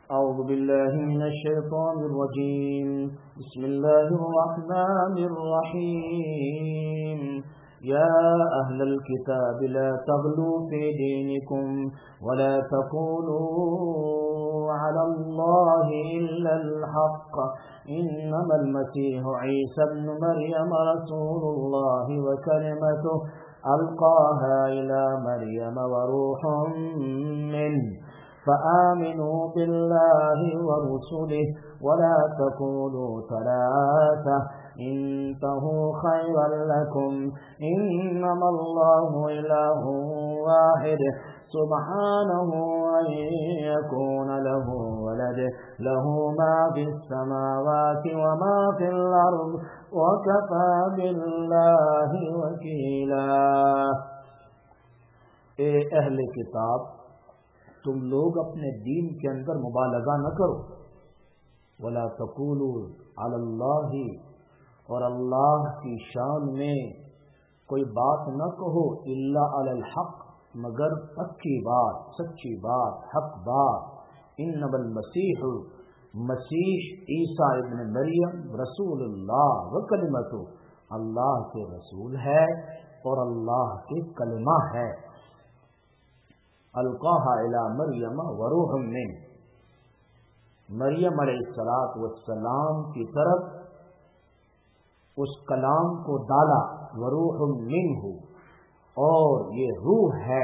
أعوذ بالله من الشيطان الرجيم. بسم الله الرحمن الرحيم. يا أهل الكتاب لا تغلوا في دينكم ولا تقولوا على الله إلا الحق إنما المسيح عيسى ابن مريم رسول الله وكلمته ألقاها إلى مريم وروح منه فآمنوا بالله ورسله ولا تقولوا ثلاثة انتهوا خيرا لكم إنما الله إله واحد سبحانه أن يكون له ولد له ما في السماوات وما في الأرض وكفى بالله وكيلا. اے اہل کتاب، تم لوگ اپنے دین کے اندر مبالغہ نہ کرو. ولا تقولوا علی اللہ، اور اللہ کی شان میں کوئی بات نہ کہو الا علی الحق، مگر پکی بات، سچی بات، حق بات. انما المسیح، مسیح عیسیٰ ابن مریم رسول اللہ وکلمتہ، اللہ کے رسول ہے اور اللہ کے کلمہ ہے. القاها الى مریم وروح منہ، مریم علیہ السلام کی طرف اس کلام کو ڈالا. وروح منہ، اور یہ روح ہے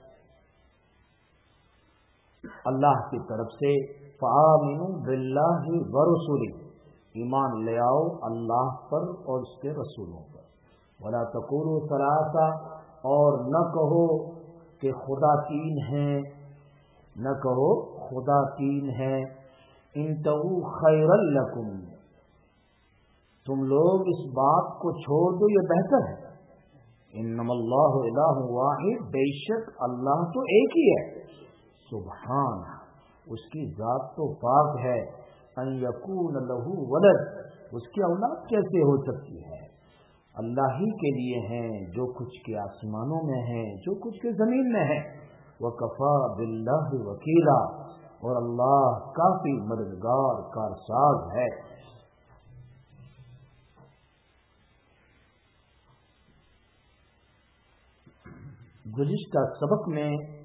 اللہ کی طرف سے. فآمنوا باللہ ورسلہ، ایمان لے آؤ اللہ پر اور اس کے رسولوں پر. ولا تقولوا ثلاثہ، اور نہ کہو کہ خدا تین ہیں، نہ کہو خدا تین ہے. انتہوا خیرا لکم، تم لوگ اس بات کو چھوڑ دو، یہ بہتر ہے. انما اللہ الہ واحد، بے شک اللہ تو ایک ہی ہے. سبحان، اس کی ذات تو پاک ہے. ان یکون لہ ولد، اس کی اولاد کیسے ہو سکتی ہے؟ اللہ ہی کے لیے ہیں جو کچھ کے آسمانوں میں ہے، جو کچھ کے زمین میں ہے. وکفا باللہ وکیلا، اور اللہ کافی مددگار کارساز ہے. گزشتہ سبق میں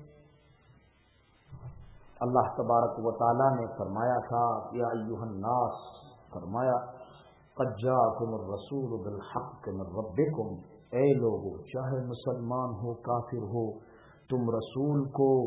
اللہ تبارک و تعالی نے فرمایا تھا، یا ایھا الناس، فرمایا قد جاءکم الرسول بالحق من ربکم، اے لوگو، چاہے مسلمان ہو کافر ہو، تم رسول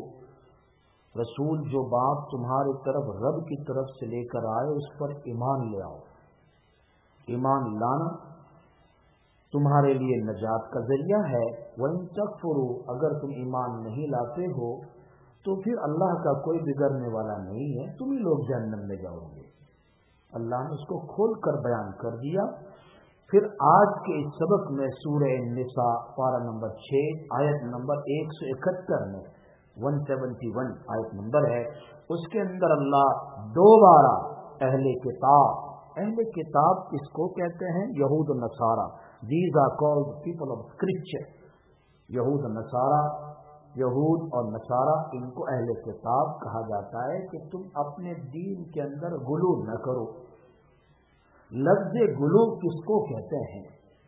جو بات تمہارے طرف رب کی طرف سے لے کر آئے اس پر ایمان لے آؤ. ایمان لانا تمہارے لیے نجات کا ذریعہ ہے. وَإِن تَكْفُرُوا، اگر تم ایمان نہیں لاتے ہو تو پھر اللہ کا کوئی بگڑنے والا نہیں ہے، تم ہی لوگ جہنم میں جاؤ گے. اللہ نے اس کو کھول کر بیان کر دیا. پھر آج کے اس سبق میں سورہ النساء پارہ نمبر 6 آیت نمبر 171 میں 171 آیت نمبر ہے، اس کے اندر اللہ دوبارہ اہل کتاب کس کو کہتے ہیں؟ یہود و نصارہ. These are called people of scripture. یہود و نصارہ، یہود اور نصارہ، ان کو اہل کتاب کہا جاتا ہے کہ تم اپنے دین کے اندر غلو نہ کرو. لفظ غلو کس کو کہتے ہیں؟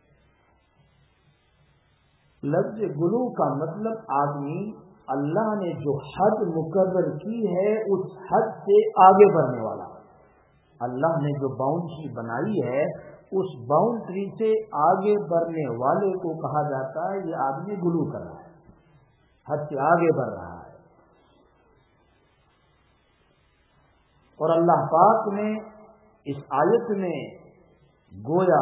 لفظ غلو کا مطلب آدمی اللہ نے جو حد مقرر کی ہے اس حد سے آگے بڑھنے والا. اللہ نے جو باؤنڈری بنائی ہے اس باؤنڈری سے آگے بڑھنے والے کو کہا جاتا ہے یہ آدمی غلو کر رہا ہے، حد سے آگے بڑھ رہا ہے. اور اللہ پاک نے اس آیت میں گویا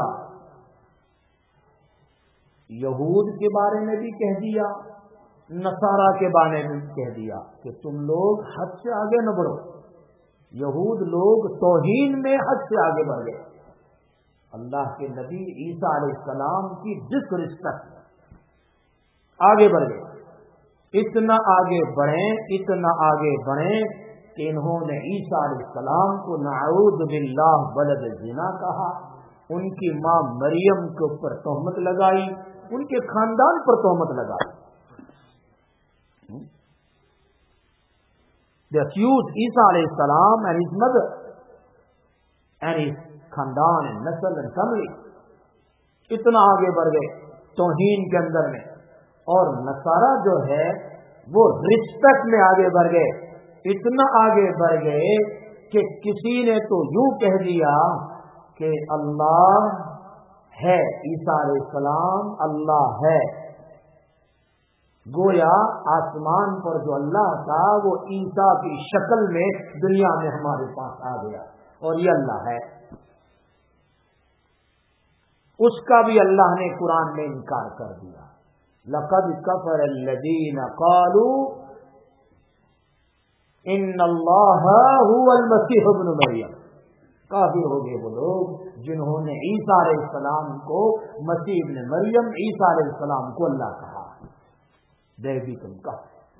یہود کے بارے میں بھی کہہ دیا، نصارہ کے بارے میں بھی کہہ دیا کہ تم لوگ حد سے آگے نہ بڑھو. یہود لوگ توہین میں حد سے آگے بڑھ گئے. اللہ کے نبی عیسیٰ علیہ السلام کی ڈسرسپیکٹ آگے بڑھ گئے. اتنا آگے بڑھیں کہ انہوں نے عیسیٰ علیہ السلام کو نعوذ باللہ ولد زنا کہا، ان کی ماں مریم کے اوپر تہمت لگائی، ان کے خاندان پر تہمت لگائی. They accused Isa alayhi salam and his mother and his خاندان and نسل and family. اتنا آگے بڑھ گئے توہین کے اندر میں. اور نصارہ جو ہے وہ رسپیکٹ میں آگے بڑھ گئے. اتنا آگے بڑھ گئے کہ کسی نے تو یوں کہہ دیا کہ اللہ ہے، عیسیٰ علیہ السلام اللہ ہے. گویا آسمان پر جو اللہ تھا وہ عیسیٰ کی شکل میں دنیا میں ہمارے پاس آ گیا اور یہ اللہ ہے. اس کا بھی اللہ نے قرآن میں انکار کر دیا. لقد کفر الذین قالوا ان اللہ هو المسیح ابن مریم. کافر ہو گئے وہ لوگ جنہوں نے عیسیٰ علیہ السلام کو مسیح ابن مریم، عیسیٰ علیہ السلام کو اللہ کہا. دے بھی تم کا.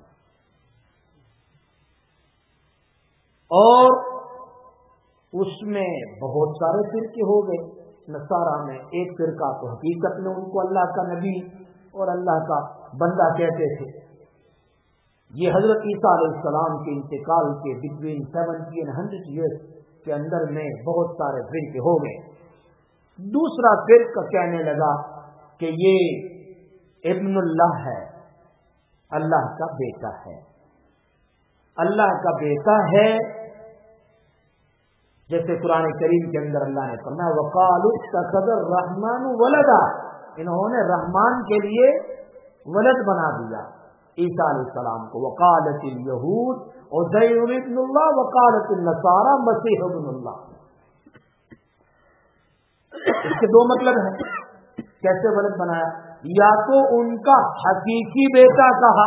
اور اس میں بہت سارے فرقے ہو گئے. نصارہ میں ایک فرقہ تو حقیقت میں ان کو اللہ کا نبی اور اللہ کا بندہ کہتے تھے. یہ حضرت عیسیٰ علیہ السلام کے انتقال کے بٹوین 70 and 100 years کے اندر میں بہت سارے فرقے ہو گئے. دوسرا فرقہ کہنے لگا کہ یہ ابن اللہ ہے، اللہ کا بیٹا ہے. اللہ کا بیٹا ہے جیسے قرآن کریم کے اندر اللہ نے فرمایا وقالوا اتخذ الرحمن ولدا. انہوں نے رحمان کے لیے ولد بنا دیا عیسیٰ علیہ السلام کو. وقالت الیہود عزیر ابن اللہ وقالت النصارى مسیح ابن اللہ. اس کے دو مطلب ہیں. کیسے ولد بنایا؟ یا تو ان کا حقیقی بیٹا کہا،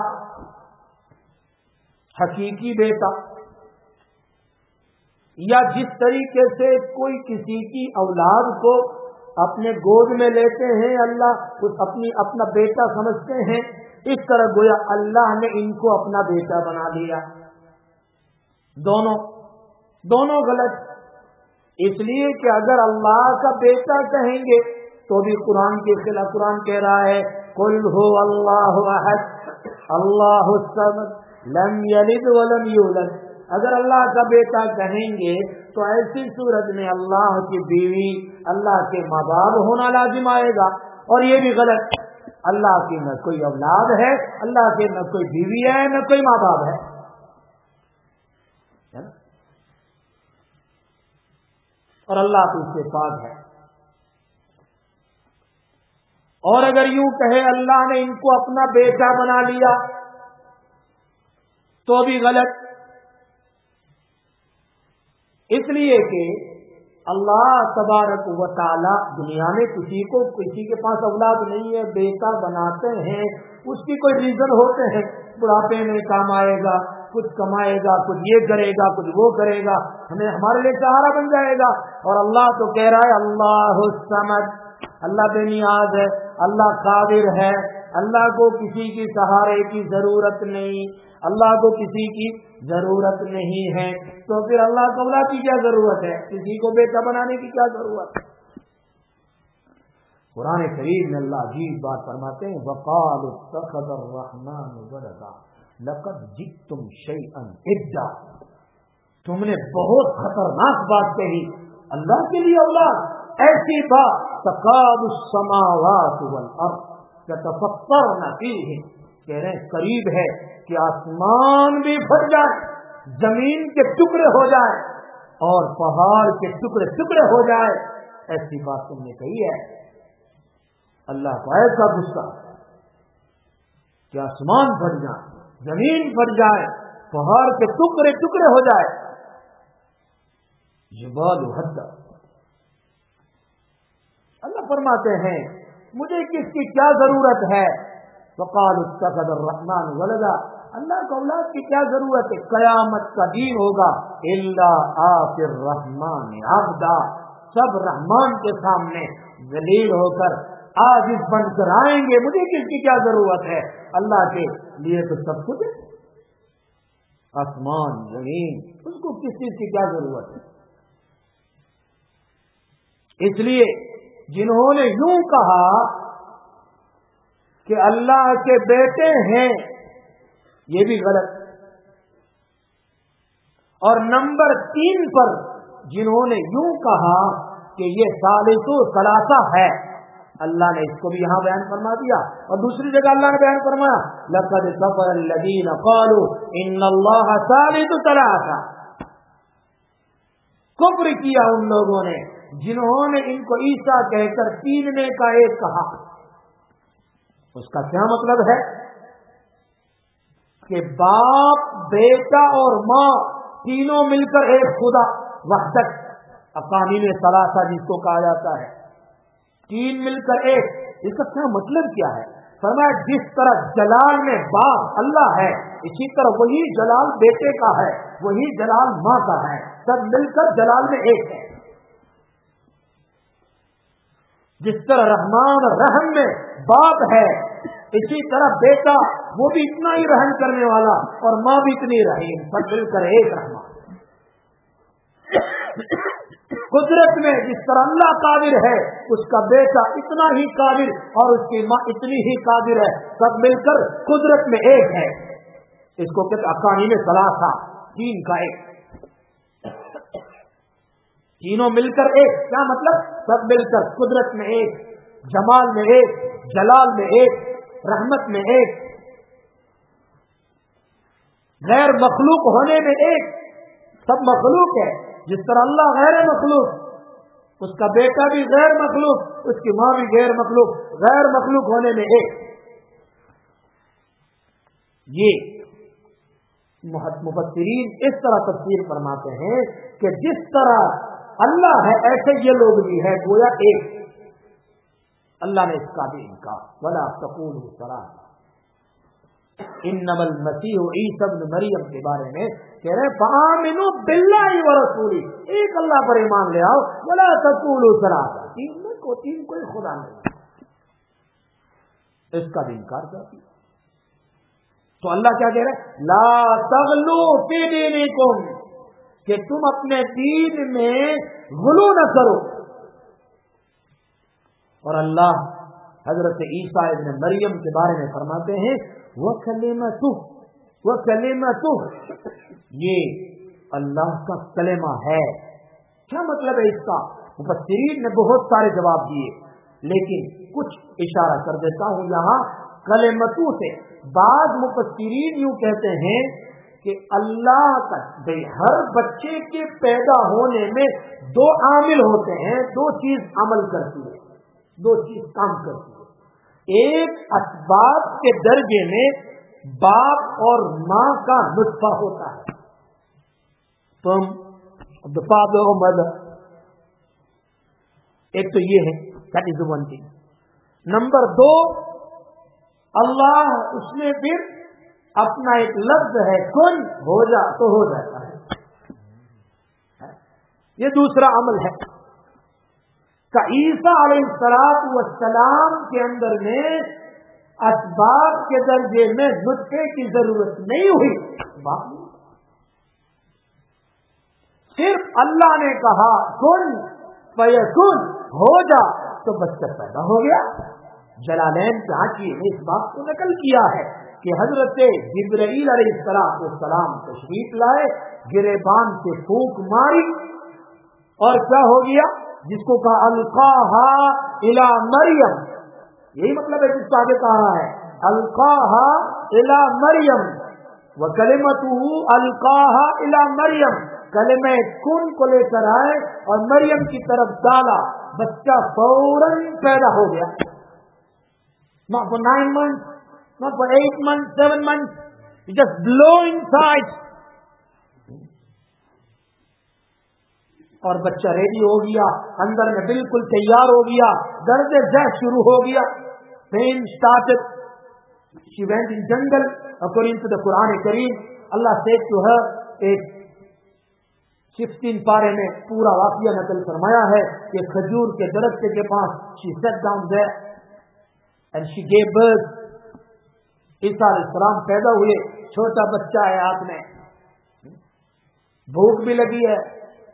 حقیقی بیٹا، یا جس طریقے سے کوئی کسی کی اولاد کو اپنے گود میں لیتے ہیں، اللہ اپنا بیٹا سمجھتے ہیں، اس طرح گویا اللہ نے ان کو اپنا بیٹا بنا دیا. دونوں غلط. اس لیے کہ اگر اللہ کا بیٹا کہیں گے تو بھی قرآن کے خلاف. قرآن کہہ رہا ہے قل هو اللہ احد اللہ الصمد لم یلد ولم یولد. اگر اللہ کا بیٹا کہیں گے تو ایسی صورت میں اللہ کی بیوی، اللہ کے ماں باپ ہونا لازم آئے گا. اور یہ بھی غلط. اللہ کی نہ کوئی اولاد ہے، اللہ کے نہ کوئی بیوی ہے، نہ کوئی ماں باپ ہے. اور اللہ تو اس سے پاک ہے. اور اگر یوں کہے اللہ نے ان کو اپنا بیٹا بنا لیا تو بھی غلط. اس لیے کہ اللہ تبارک و تعالی دنیا میں کسی کے پاس اولاد نہیں ہے، بیٹا بناتے ہیں. اس کی کوئی ریزن ہوتے ہیں. بڑھاپے میں کام آئے گا، کچھ کمائے گا، کچھ یہ کرے گا، کچھ وہ کرے گا، ہمارے لیے سہارا بن جائے گا. اور اللہ تو کہہ رہا ہے اللہ الصمد، اللہ بے نیاز ہے، اللہ قادر ہے، اللہ کو کسی کی سہارے کی ضرورت نہیں، اللہ کو کسی کی ضرورت نہیں ہے. تو پھر اللہ کو اولاد کی کیا ضرورت ہے؟ کسی کو بیٹا بنانے کی کیا ضرورت ہے؟ قرآن کریم میں اللہ عجیب بات فرماتے ہیں وقالوا اتخذ الرحمن ولدا لقد جئتم شیئا ادا. تم نے بہت خطرناک بات کہی، اللہ کے لیے اولاد. ایسی بات تکاد السماوات والارض یتفطرن فیہ، کہہ رہے ہیں قریب ہے کہ آسمان بھی پھٹ جائے، زمین کے ٹکڑے ہو جائے اور پہاڑ کے ٹکڑے ٹکڑے ہو جائے. ایسی بات تم نے کہی ہے. اللہ کا ایسا غصہ کہ آسمان پھٹ جائے، زمین پھٹ جائے، پہاڑ کے ٹکڑے ٹکڑے ہو جائے. جبال حد. اللہ فرماتے ہیں مجھے کس کی کیا ضرورت ہے؟ وقالوا اتخذ الرحمن ولدا، اللہ کو اولاد کی کیا ضرورت ہے؟ قیامت کا دن ہوگا الا آتی الرحمن عبدا، سب رحمان کے سامنے ذلیل ہو کر عاجز بن کر آئیں گے. مجھے کس کی کیا ضرورت ہے؟ اللہ کے لیے تو سب کچھ ہے، آسمان زمین، اس کو کس چیز کی کیا ضرورت ہے؟ اس لیے جنہوں نے یوں کہا کہ اللہ کے بیٹے ہیں، یہ بھی غلط. اور نمبر 3 پر جنہوں نے یوں کہا کہ یہ ثالث ثلاثہ ہے، اللہ نے اس کو بھی یہاں بیان فرما دیا، اور دوسری جگہ اللہ نے بیان فرمایا لقد كفر الذين قالوا ان الله ثالث ثلاثہ، کفر کیا ان لوگوں نے جنہوں نے ان کو عیسیٰ کہہ کر 3 میں کا 1 کہا۔ اس کا کیا مطلب ہے کہ باپ، بیٹا اور ماں تینوں مل کر ایک خدا، وحدت اقانیم ثلاثہ جس کو کہا جاتا ہے، 3 مل کر ایک۔ اس کا کیا مطلب کیا ہے؟ فرمایا جس طرح جلال میں باپ اللہ ہے، اسی طرح وہی جلال بیٹے کا ہے، وہی جلال ماں کا ہے، سب مل کر جلال میں ایک ہے۔ جس طرح رحمان رحم میں باپ ہے، اسی طرح بیٹا وہ بھی اتنا ہی رحم کرنے والا اور ماں بھی اتنی رحیم، سب مل کر ایک رحمان۔ قدرت میں جس طرح اللہ قادر ہے، اس کا بیٹا اتنا ہی قادر اور اس کی ماں اتنی ہی قادر ہے، سب مل کر قدرت میں ایک ہے۔ اس کو کہتے اقانیم ثلاثہ، 3 کا 1، تینوں مل کر ایک۔ کیا مطلب؟ سب مل کر قدرت میں ایک، جمال میں ایک، جلال میں ایک، رحمت میں ایک، غیر مخلوق ہونے میں ایک۔ سب مخلوق ہے، جس طرح اللہ غیر مخلوق، اس کا بیٹا بھی غیر مخلوق، اس کی ماں بھی غیر مخلوق، غیر مخلوق ہونے میں ایک۔ یہ مفسرین اس طرح تفسیر فرماتے ہیں کہ جس طرح اللہ ہے ایسے یہ لوگ بھی ہے، گویا ایک۔ اللہ نے اس کا بھی انکار، وَلَا تَقُولُوا ثَلَاثَةٌ، انما المسیح عیسی ابن مریم کے بارے میں کہہ رہے فآمنوا باللہ ورسولہ، ایک اللہ پر ایمان لے آؤ، ولا تقولوا ثلاثہ، 3 میں کوئی خدا نہیں، اس کا بھی انکار کرتی۔ تو اللہ کیا کہہ رہے؟ لا تغلوا فی دینکم، کہ تم اپنے دین میں غلو نہ کرو۔ اور اللہ حضرت عیسیٰ ابن مریم کے بارے میں فرماتے ہیں وَكَلِمَتُهُ، یہ اللہ کا کلمہ ہے۔ کیا مطلب ہے اس کا؟ مفسرین نے بہت سارے جواب دیے، لیکن کچھ اشارہ کر دیتا ہوں یہاں کلمتو سے۔ بعض مفسرین یوں کہتے ہیں کہ اللہ کا ہر بچے کے پیدا ہونے میں 2 عامل ہوتے ہیں، 2 چیز عمل کرتی ہے، 2 چیز کام کرتی ہے۔ ایک اسباب کے درجے میں باپ اور ماں کا نطفہ ہوتا ہے، تم the father or mother، ایک تو یہ ہے، that is the one thing۔ Number 2، اللہ اس میں پھر اپنا ایک لفظ ہے کن، ہو جا تو ہو جاتا ہے، یہ دوسرا عمل ہے۔ کہ عیسیٰ علیہ السلام کے اندر میں اسباب کے درجے میں نطفے کی ضرورت نہیں ہوئی، صرف اللہ نے کہا کن فیکن، ہو جا، تو بچہ پیدا ہو گیا۔ جلالین کے حاکم نے اس بات کو نقل کیا ہے کہ حضرت جبرائیل علیہ السلام تشریف لائے، گریبان سے پھونک ماری اور کیا ہو گیا؟ جس کو کہا القاہا الی مریم، یہی مطلب ہے جس کو آگے کہا ہے القاہا الی مریم وکلمتہ القاہا الی مریم، کلمہ کن کو لے کر آئے اور مریم کی طرف ڈالا، بچہ فوراً پیدا ہو گیا۔ Not for 9 months, not for 8 months, 7 months, it just blow inside. اور بچہ ریڈی ہو گیا، اندر میں بالکل تیار ہو گیا، درد ذہ شروع ہو گیا، pain started, she went in jungle according to the Quran Kareem. Allah said to her، ایک 16 پارے میں پورا واقعہ نقل فرمایا ہے کہ کھجور کے درخت کے پاس she sat down there and she gave birth۔ عیسیٰ علیہ السلام پیدا ہوئے، چھوٹا بچہ ہے ہاتھ میں، بھوک بھی لگی ہے۔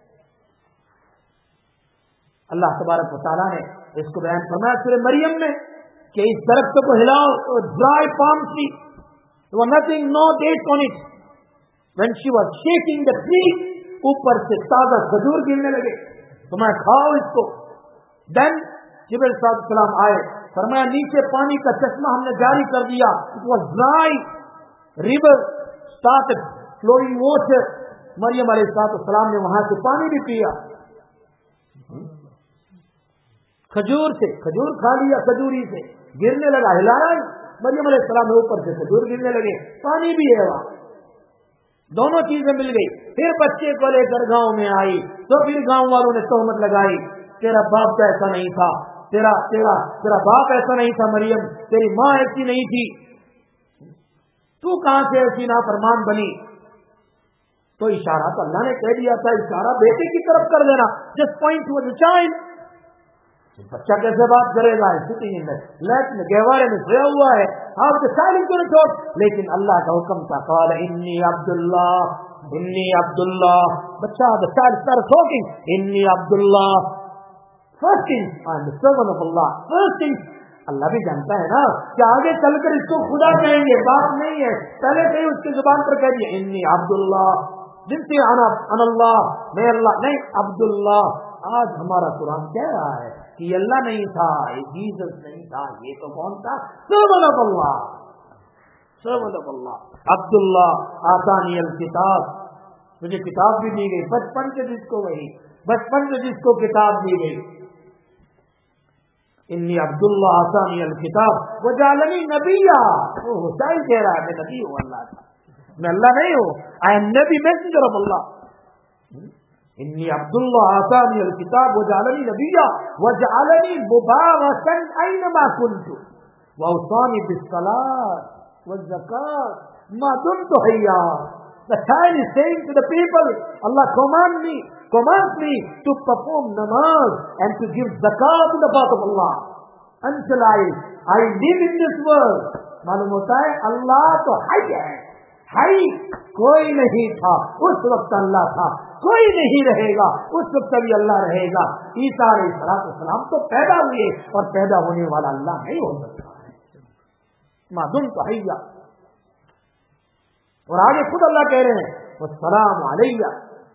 اللہ تبارک و تعالیٰ نے اس کو بیان فرمایا سورہ مریم میں کہ اس درخت کو ہلاؤ، dry palm tree, nothing, no date on it, when she was shaking the tree, ऊपर से ताजा खजूर गिरने लगे, तो मैं खाओ इसको. Then जिब्रील सलाम आए, फरमाया नीचे पानी का चश्मा हमने जारी कर दिया. It was dry. River started flowing water. Maryam अलैहिस्सलाम ने वहां से पानी भी पिया. खजूर से, खजूर खा लिया, खजूरी से गिरने लगा, हिलाया. मरियम अलैहिस्सलाम ने ऊपर से खजूर गिरने लगे, पानी भी है वहां. दोनों चीजें मिल गई. फिर बच्चे को लेकर गांव में आई, तो फिर गांव वालों ने तोहमत लगाई, तेरा बाप तो ऐसा नहीं था, तेरा तेरा तेरा बाप ऐसा नहीं था मरियम, तेरी माँ ऐसी नहीं थी, तू कहां से ऐसी नाफरमान बनी. तो इशारा तो अल्लाह ने कह दिया था, इशारा बेटे की तरफ कर देना. Just point to the child. बच्चा कैसे बात करेगा, सिटिंग इन लेट में गहवारे में सोया हुआ है, आप द चाइल्ड को रिटोट. लेकिन अल्लाह का हुक्म था, क़ाल इन्नी अब्दुल्लाह इन्नी अब्दुल्लाह. बच्चा द चाइल्ड स्टार्ट टॉकिंग, इन्नी अब्दुल्लाह. First thing I am the servant of Allah. First thing, अल्लाह भी जानता है ना कि आगे चलकर इसको खुदा कहेंगे, बाप नहीं है. पहले से ही उसकी जुबान पर कह दिया इन्नी अब्दुल्लाह, जिनसे अनल्लाह, मैं अल्लाह नहीं, अब्दुल्लाह. आज हमारा कुरान कह रहा है कि अल्लाह नहीं था, जीसस नहीं था, ये तो कौन था, servant of Allah, servant of Allah. अब्दुल्लाह आसानी अल किताब, मुझे किताब भी दी गई बचपन से, जिसको वही बचपन से जिसको किताब दी गई. इन्नी अब्दुल्लाह आसानी अल किताब वजालनी नबिया. वो हुसैन कह रहा है मैं नबी हूँ अल्लाह का, मैं अल्लाह नहीं हूँ, आई एम नबी मैसेंजर ऑफ अल्लाह. इन्नी अब्दुल्लाह आसानी अल किताब वजालनी नबिया वजालनी मुबारकन ऐनमा कुन्तु वौसानी बिस्सलात वज़्ज़कात मा दुम्तु हय्या. The child is saying to the people, Allah commands me to perform namaz and to give zakat in the path of Allah until I live in this world. मालूम होता है अल्लाह तो हाई है, हाई कोई नहीं था उस वक्त अल्लाह था, कोई नहीं रहेगा उस वक्त भी अल्लाह रहेगा. ईसा अलैहिस्सलाम तो पैदा हुए और पैदा होने वाला अल्लाह नहीं हो सकता है. मादुम तो हय्या. और आगे खुद अल्लाह कह रहे हैं वस्सलाम अलैया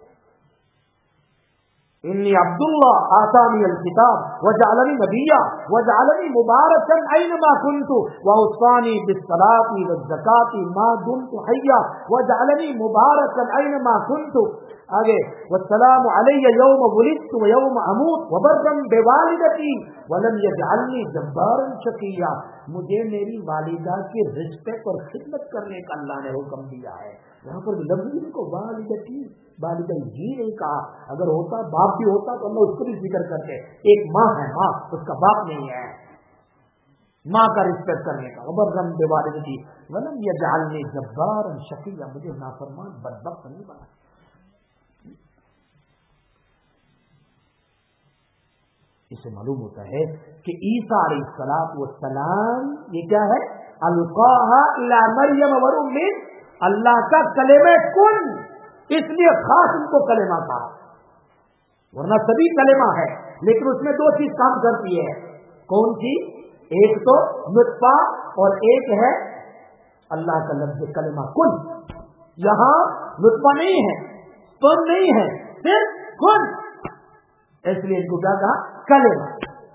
इन्नी अब्दुल्लाह आसानी अल किताब वजअलनी नबिया वजअलनी मुबारकन ऐनमा कुन्तु वौसानी बिस्सलाति वज़्ज़काति मा दुम्तु हय्या वजअलनी मुबारकन ऐनमा कुन्तु. आगे वस्सलामु अलैया यौम वुलिदतु व यौम अमूत व बर्रन बिवालिदती वलम यजअलनी जब्बारन शकिया. मुझे मेरी वालिदा की रिस्पेक्ट और खिदमत करने का अल्लाह ने हुक्म दिया है. यहाँ पर लफ्ज़ को वालिदती, वालिदा जी नहीं कहा. अगर होता बाप भी होता तो अल्लाह उसको भी जिक्र करते. एक माँ है, माँ उसका बाप नहीं है, माँ का रिस्पेक्ट करने का. वबर्रन बिवालिदती वलम यजअलनी जब्बारन शकिया, मुझे नाफरमान बदबख्त नहीं बना. इससे मालूम होता है कि ईसा अलैहिस्सलाम ये क्या है, अलकाहा इला मरियम व उम्मिह, अल्लाह का कलेमा कुन, इसलिए खास उनको कलेमा कहा. वरना सभी कलेमा है, लेकिन उसमें दो चीज काम करती है. कौन सी? एक तो नुत्फा और एक है अल्लाह का लफ्ज़ कलेमा कुन. यहां नुत्फा नहीं है, तुम नहीं है, सिर्फ कुन, इसलिए इनको क्या कहा, कलेमा.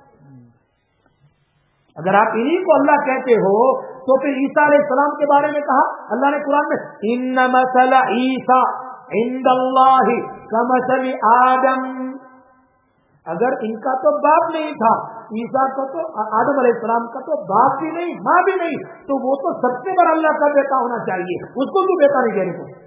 अगर आप इन्हीं को अल्लाह कहते हो तो फिर ईसा अलैहिस्सलाम के बारे में कहा अल्लाह ने कुरान में, इन्ना मसला ईसा इंदल्लाहि कमसली आदम. अगर इनका तो बाप नहीं था, ईसा का तो आदम अलैहिस्सलाम का तो बाप भी नहीं, माँ भी नहीं, तो वो तो सबसे बड़ा अल्लाह का बेटा होना चाहिए. उसको क्यों बेटा नहीं कहने को,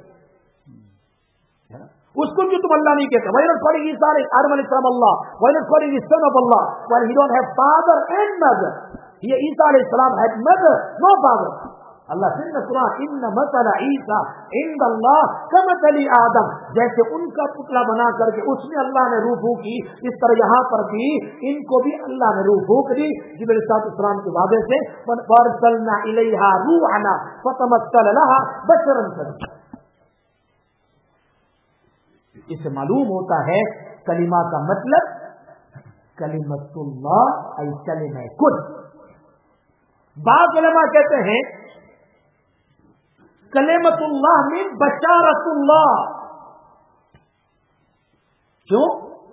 उसको क्यों तुम अल्लाह नहीं कहते? Why not calling Isa Adam alayhi Allah? Why not calling his son of Allah? While he don't have father and mother. Here Isa alayhi salam had mother, no father. Allah said in the Quran, inna masala Isa inda Allah kamatali Adam. जैसे उनका पुतला बना करके उसमें अल्लाह ने रूह फूकी, इस तरह यहाँ पर भी इनको भी अल्लाह ने रूह फूक दी जिब्रील अलैहिस्सलाम के वादे से. फअरसलना इलैहा रूहना फतमस्सल लहा बशरन सविया. इससे मालूम होता है कलिमा का मतलब कलिमतुल्लाह ऐ कलिमा कुन. बाद उलमा कहते हैं कलेमतुल्लाह में बशारतुल्लाह। क्यों?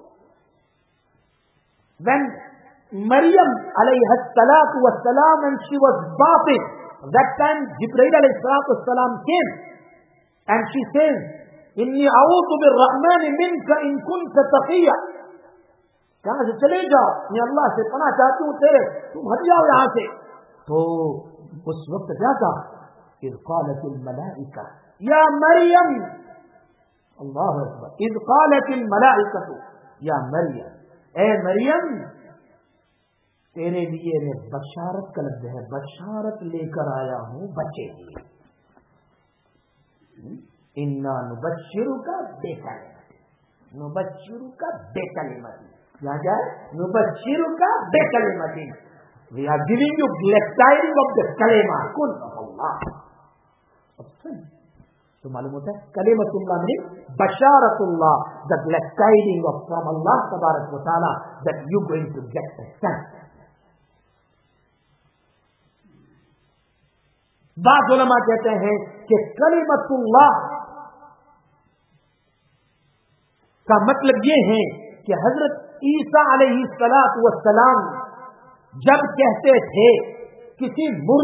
When Maryam alayhi salatu wassalam, and she was bathing, that time Jibreel alayhi salatu wassalam came and she says, inni a'udhu birrahmani minka in kunta taqiyya, कहां से चले जाओ, मैं अल्लाह से पनाह चाहती हूँ तेरे, तुम हट जाओ यहां से। तो उस वक्त क्या कहा? इज़ क़ालतिल मलाइका या मरियम, अल्लाहु अकबर, इज़ क़ालतिल मलाइकतु या मरियम, ए मरियम तेरे लिए मैं बशारत का लफ्ज़ है, बशारत लेकर आया हूं बच्चे की। इन्ना नुबश्शिरुका बिकलिमतिन, नुबश्शिरुका बिकलिमतिन, यहाँ क्या है? नुबश्शिरुका बिकलिमतिन, we are giving you glad tidings of the kalima कुन अल्लाह। तो मालूम होता है कलिमतुल्लाह में बशारतुल्लाह, the glad tidings of from Allah तबारक व तआला that you going to get a son। बाद उलमा कहते हैं कि कलिमतुल्लाह का मतलब ये है कि हजरत ईसा अलैहि सलातु वस्सलाम जब कहते थे किसी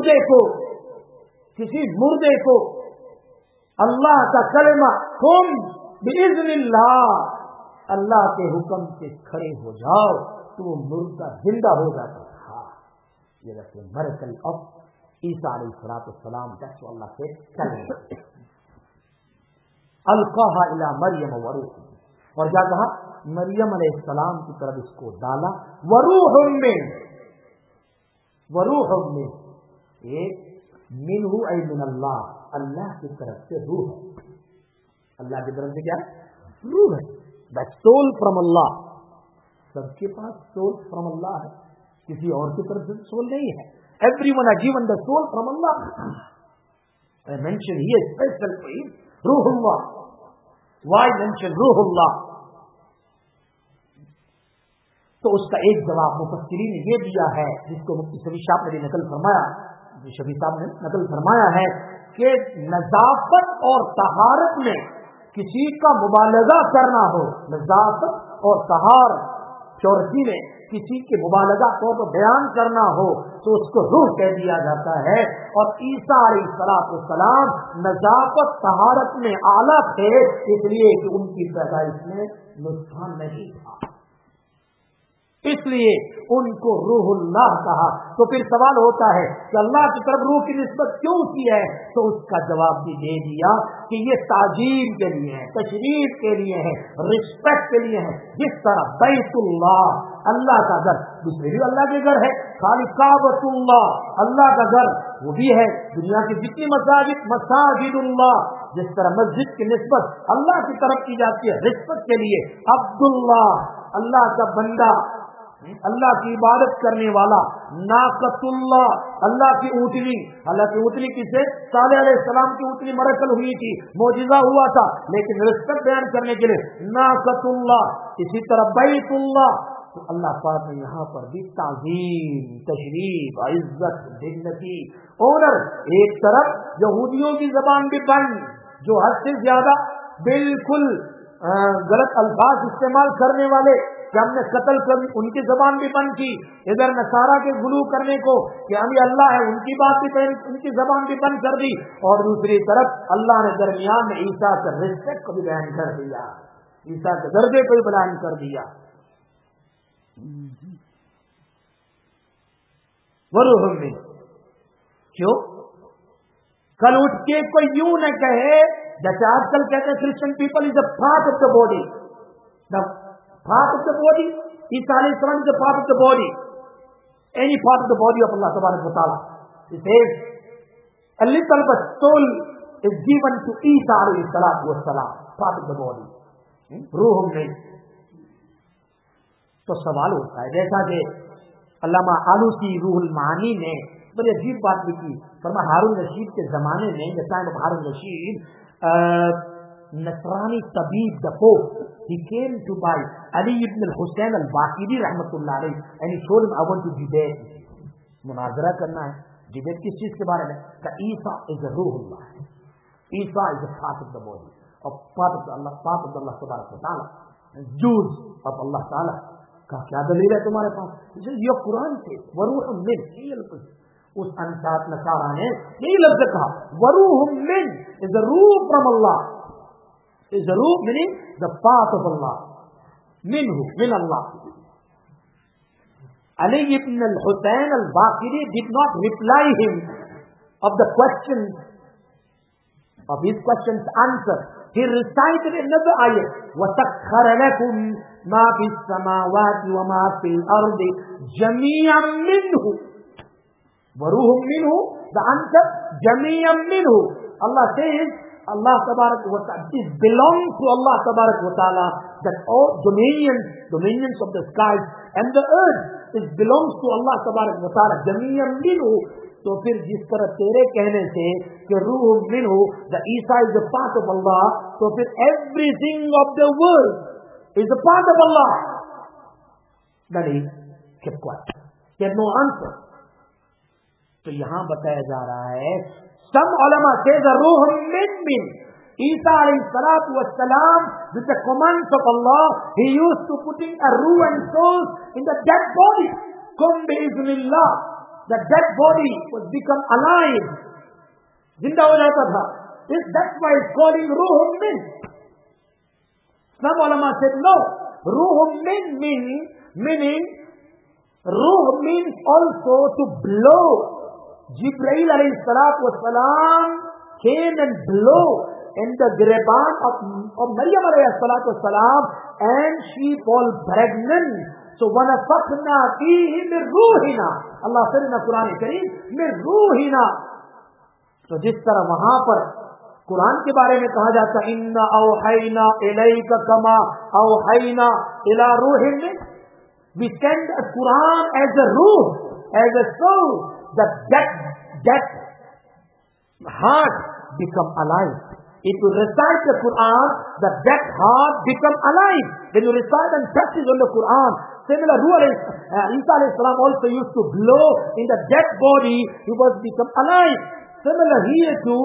मुर्दे को अल्लाह का कलमा कुन बिइज़्निल्लाह, अल्लाह के हुक्म से खड़े हो जाओ, तो वो मुर्दा जिंदा हो जाता था। ये रखे मरकल ऑफ ईसा अलैहिस्सलाम, दैट्स व्हाट अल्लाह से कलमा अलक़ाहा इला मरियम व रूह, और क्या कहा? मरियम अलैहिस्सलाम की तरफ इसको डाला, वरूहुम में एक मिनहु ऐ मिन अल्लाह, अल्लाह की तरफ से रूह है। अल्लाह की तरफ से क्या है? रूह है। That soul from Allah. सबके पास सोल फ्रॉम अल्लाह है, किसी और की तरफ से सोल नहीं है। Everyone has given the soul from Allah. I mention here specially रूहुल्लाह। व्हाई मेंशन रूहुल्लाह? तो उसका एक जवाब मुफस्सिरीन ने ये दिया है, जिसको मुफ्ती शफी साहब ने नकल फरमाया है कि नजाफत और तहारत में किसी का मुबालगा करना हो, नजाफत और तहारत प्योरिटी में किसी के मुबालगा तौर पर बयान करना हो तो उसको रूह कह दिया जाता है। और ईसा अलैहिस्सलाम नजाफत तहारत में आला थे, इसलिए कि उनकी पैदाइश में नुक्सान नहीं था, इसलिए उनको रूहुल्लाह कहा। तो फिर सवाल होता है कि अल्लाह की तरफ रूह की निस्बत क्यों की है? तो उसका जवाब भी दे दिया कि ये ताजीम के लिए है, तशरीफ के लिए है, रिस्पेक्ट के लिए है। जिस तरह बैतुल्लाह अल्लाह का घर, दूसरे भी अल्लाह के घर है, खाली काबतुल्लाह अल्लाह का घर वो भी है, दुनिया की जितनी मसाजिद मसाजिदुल्लाह, जिस तरह मस्जिद की निस्बत अल्लाह की तरफ की जाती है रिस्पेक्ट के लिए, अब्दुल्लाह अल्लाह का बंदा, अल्लाह की इबादत करने वाला, नाकतुल्लाह अल्लाह की ऊँटनी, अल्लाह की ऊँटनी किसे? सालेह अलैहिस्सलाम की ऊँटनी मरकल हुई थी, मौजिजा हुआ था, लेकिन रिस्पेक्ट बयान करने के लिए नाकतुल्लाह। इसी तरह बैतुल्लाह, तो अल्लाह पाक ने यहाँ पर भी ताज़ीम, तशरीफ, इज्जत, दिग्नती, ऑनर। एक तरफ यहूदियों की जबान भी बंद, जो हद से ज्यादा बिल्कुल गलत अल्फाज इस्तेमाल करने वाले, कि हमने कत्ल कर, उनकी जबान भी बंद की। इधर नसारा के गुलू करने को कि हम अल्लाह है, उनकी बात भी उनकी जबान भी बंद कर दी। और दूसरी तरफ अल्लाह ने दरमियान में ईसा के रिस्पेक्ट को भी बयान कर दिया, ईसा के दर्जे को भी बयान कर दिया। वरूह में क्यों? कल उठ के कोई यूं न कहे, जैसे आजकल कहते हैं Christian people is a part of the body, the part of the body, Isa अलैहिस्सलाम is a part of the body, any part of the body of Allah तबारक व तआला। It says a little but soul is given to Isa अलैहिस्सलाम, part of the body, रूह में। तो सवाल होता है, जैसा कि अल्लामा आलूसी रूहुल मानी ने बड़ी अजीब बात लिखी, फरमा हारून रशीद के जमाने में, the time of Harun Rashid, नसरानी तबीब the pope, he came to buy Ali ibn al-Husayn al-Baqiri रहमतुल्लाह अलैह, and he told him I want to debate, मुनाजरा करना है। डिबेट किस चीज के बारे में? का ईसा इज रूहुल्लाह, Isa is a part of the body, a part of Allah Tabarak wa Ta'ala, Jews of Allah Ta'ala. کہا کیا دلیل ہے تمہارے پاس؟ یہ قرآن سے وروح من اس انسات نصارا نے یہی لفظ کہا وروح من is the ruh from Allah, is the ruh meaning the path of Allah, minhu min Allah. Ali ibn al-Husayn al-Baqiri did not reply him of the question, of his question's answer. He recited another ayah, وَسَخَّرَ لَكُمْ مَا فِي السَّمَاوَاتِ وَمَا فِي الْأَرْضِ جَمِيعًا مِّنْهُ وَرُوحٌ مِّنْهُ. The answer, جَمِيعًا مِّنْهُ. Allah says, Allah Tabarak wa Ta'ala, this belongs to Allah Tabarak wa Ta'ala, that all dominions of the skies and the earth, it belongs to Allah Tabarak wa Ta'ala, جَمِيعًا مِّنْهُ. تو پھر جس طرح تیرے کہنے سے کہ روح منہ the Isa is a part of Allah, تو پھر everything of the world is a part of Allah. Then he kept quiet. He had no answer. تو یہاں بتایا جا رہا ہے some ulama say the روح من Isa alayhi salatu wassalam, with the commands of Allah, he used to putting a ruh and soul in the dead body. Kum bi-iznillah. The dead body was become alive. Zinda ho jata tha. That's why it's calling ruh min. Some ulama said no. Ruh min meaning ruh means also to blow. Jibreel alayhi salatu wassalam came and blow in the Gireban of Maryam alayhi salatu wassalam, and she fall pregnant. So وَنَفَخْنَا فِيهِ مِنْ رُوحِنَا. اللہ said in the Quran Kareem, مِنْ رُوحِنَا. تو جس طرح وہاں پر قرآن کے بارے میں کہا جاتا ہے إِنَّا أَوْحَيْنَا إِلَيْكَ كَمَا أَوْحَيْنَا إِلَى رُوحٍ مِّنْ. We send a Quran as a ruh, as a soul. The dead heart become alive. If you recite the Quran, the dead heart become alive. When you recite and practice on the Quran, similar Isa alayhi salam also used to blow in the dead body, he was become alive. Similar here too,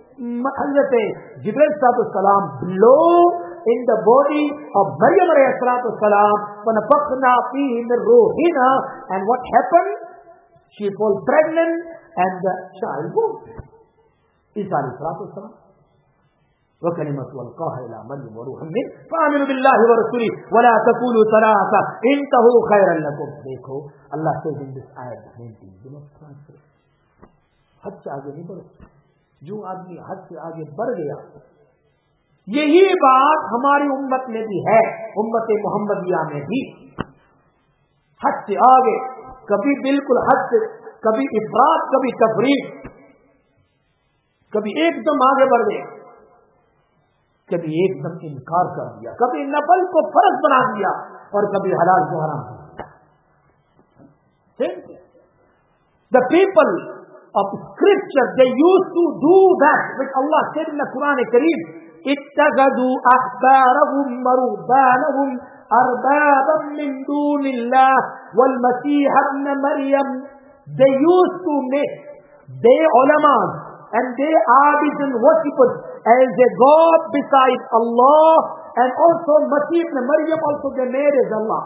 Jibreel salam blow in the body of Maryam alayhi salam, وَنَفَخْنَا فِيهِ مِنْ رُوحِنَا, and what happened? She fell pregnant and the child born. Isa alayhi salam. وَكَلِمَةُ وَالْقَاهَا إِلَى مَرْيَمَ وَرُوحٌ مِّنْهُ فَآمِنُوا بِاللَّهِ وَرَسُولِهِ وَلَا تَقُولُوا ثَلَاثَةً انْتَهُوا خَيْرًا لَكُمْ. دیکھو اللہ says in this ayat 19, do not transfer. حد سے آگے نہیں بڑھو. جو آدمی حد سے آگے بڑھ گیا, یہی بات ہماری امت میں بھی ہے, امت محمدیہ میں بھی. حد سے آگے, کبھی بالکل حد سے, کبھی افراط, کبھی تفریط, کبھی ایک دم آگے بڑھ گئے, کبھی ایک دم انکار کر دیا, کبھی نفل کو فرض بنا دیا, اور کبھی حلال کو حرام کر دیا. The people of scripture, they used to do that which Allah said in the Quran Kareem, اتخذوا أحبارهم ورهبانهم أربابا من دون الله والمسيح ابن مريم. They used to make their ulama and their abid and worshippers as a God beside Allah, and also Masih ibn Maryam also they made as Allah.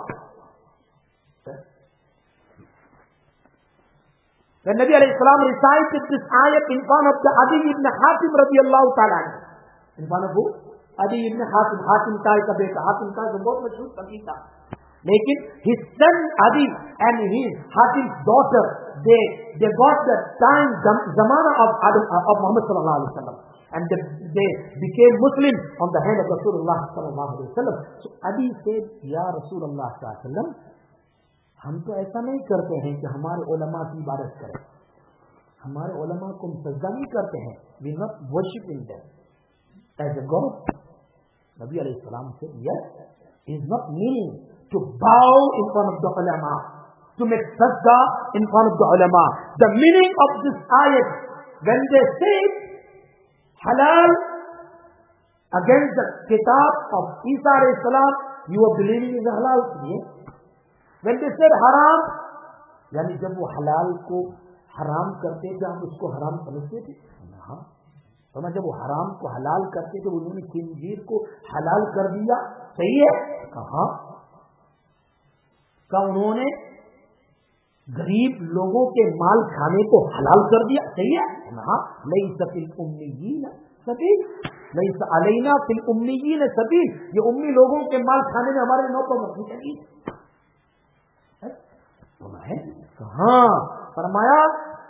When Nabi alayhi salam recited this ayat in front of the Adi ibn Hatim radiyallahu ta'ala, in front of who? Adi ibn Hatim, Hatim Kai ka beta. Hatim Kai is a बहुत मशहूर कवि था, लेकिन his son Adi and his Hatim's daughter, they got the time zamana of Muhammad sallallahu alaihi wasallam, and they became Muslim on the hand of Rasulullah sallallahu alaihi wasallam. So Adi said, Ya Rasulullah sallallahu alaihi wasallam, ہم تو ایسا نہیں کرتے ہیں کہ ہمارے علماء کی عبادت کریں, ہمارے علماء کو ہم سجدہ نہیں کرتے ہیں. We not worshiping them as a God. Nabi alayhi salam said, yes, it is not meaning to bow in front of the ulama, to make sajda in front of the ulama. The meaning of this ayat, when they say halal against the kitab of Isa alayhi salam, you are believing in the halal. Yes. When they said haram, یعنی جب وہ حلال کو حرام کرتے تھے, ہم اس کو حرام سمجھتے تھے. ہاں, تو جب وہ حرام کو حلال کرتے تو انہوں نے خنزیر کو حلال کر دیا، صحیح ہے؟ کہا انہوں نے غریب لوگوں کے مال کھانے کو حلال کر دیا، صحیح ہے؟ ہاں، لیس فی الامیین سبیل، لیس علینا فی الامیین سبیل، یہ امی لوگوں کے مال کھانے میں ہمارے نوکر نہیں چاہیے۔ ہاں، فرمایا